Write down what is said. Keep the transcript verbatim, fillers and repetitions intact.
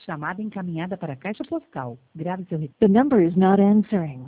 Chamada encaminhada para a caixa postal. Grave seu The number is not answering.